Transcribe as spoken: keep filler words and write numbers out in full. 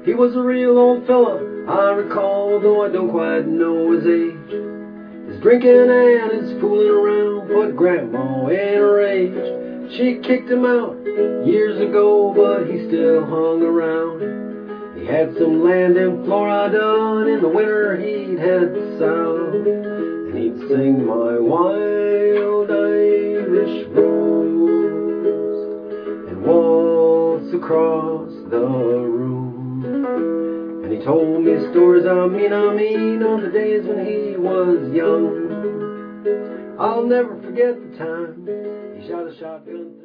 He was a real old fella, I recall, though I don't quite know his age. His drinking and his fooling around put Grandma in a rage. She kicked him out years ago, but he still hung around. He had some land in Florida, and in the winter he'd head south, and he'd sing my wild Irish rose and waltz across the room. And he told me stories, I mean, I mean, of the days when he was young. I'll never forget the time he shot a shotgun.